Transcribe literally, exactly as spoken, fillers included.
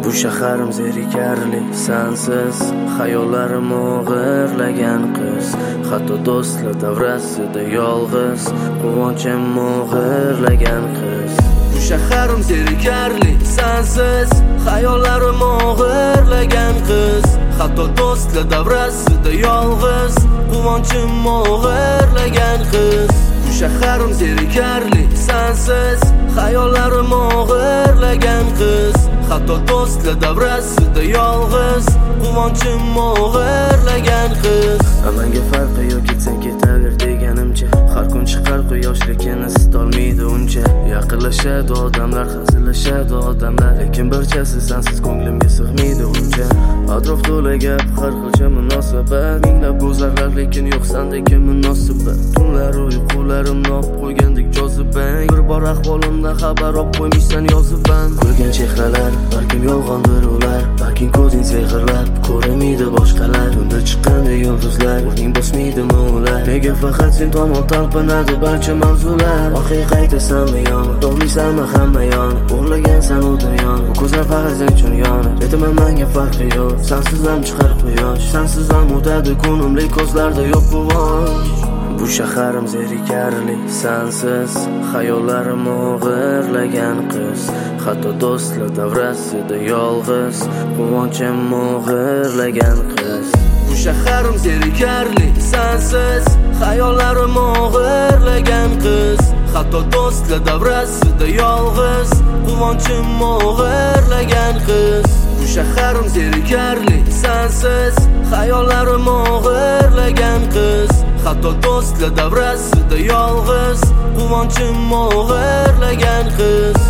Bu shaharim zerikarli sensiz, xayollarim o'g'irlagan qiz. Hatto do'stlar davrasida yolg'iz, quvonchim o'g'irlagan qiz. Bu shaharim zerikarli sensiz, xayollarim o'g'irlagan qiz. Hatto do'stlar davrasida yolg'iz, quvonchim o'g'irlagan qiz. Bu shaharim zerikarli sensiz, xayollarim o'g'irlagan qiz. Hatto do'stlar davrasida yolg'iz, quvonchim o'g'irlagan qiz. Amanga farqi yo'q, ketsang ketaver deganimcha. Har kun chiqar quyosh, lekin isitolmaydi uncha. Yaqinlashadi odamlar, hazillashadi odamlar, lekin barchasi sensiz ko'nglimga sig'maydi uncha. Atrof to'la gap, har xilcha munosabat, minglab go'zallar, lekin yo'q sendagi munosabat. Tunlar uyqularimni olib qo'ygandek jozibang, bir bor ahvolimdan xabar olib qo'ymishsan yozibman. Ko'rgan chehralar, balkim yolg'ondir ular, balkim ko'zing sehrlab ko'ramaydi boshqalar. Tunda chiqqanda yulduzlar, o'rning bosmaydimi ular? Nega faqat sen tomon talpinadi barcha mavzular? Oxir qaytasanmi yon, to'g'risanmi hamma yon, o'rlagansan u dunyoni, bu ko'zlar faqat sen uchun yonib. Aytaman menga farqi yo'q, sensiz ham chiqar quyosh, sensiz ham o'tadi kunim, lek ko'zlarda yo'q quvonch. Bu shaharim zerikarli sensiz, xayollarim o'g'irlagan qiz. Hatto do'stlar davrasida yolg'iz, quvonchim o'g'irlagan qiz. Bu shaharim zerikarli sensiz, xayollarim o'g'irlagan qiz. Hatto do'stlar davrasida yolg'iz, quvonchim o'g'irlagan qiz. Bu shaharim zerikarli sensiz, xayollarim o'g'irlagan qiz. Hatto do'stlar davrasida yolg'iz, quvonchim o'g'irlagan qiz.